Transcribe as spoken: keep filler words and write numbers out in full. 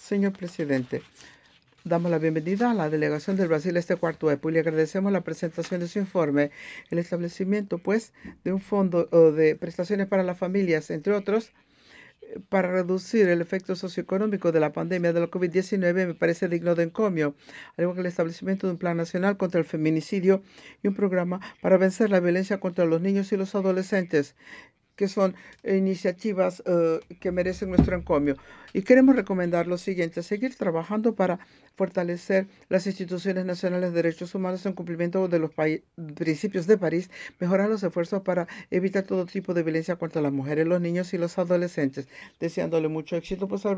Señor presidente, damos la bienvenida a la delegación del Brasil a este cuarto EPU y le agradecemos la presentación de su informe. El establecimiento, pues, de un fondo o de prestaciones para las familias, entre otros, eh, para reducir el efecto socioeconómico de la pandemia de la COVID diecinueve me parece digno de encomio, al igual que el establecimiento de un plan nacional contra el feminicidio y un programa para vencer la violencia contra los niños y los adolescentes, que son iniciativas uh, que merecen nuestro encomio. Y queremos recomendar lo siguiente: seguir trabajando para fortalecer las instituciones nacionales de derechos humanos en cumplimiento de los principios de París, mejorar los esfuerzos para evitar todo tipo de violencia contra las mujeres, los niños y los adolescentes. Deseándole mucho éxito, pues, al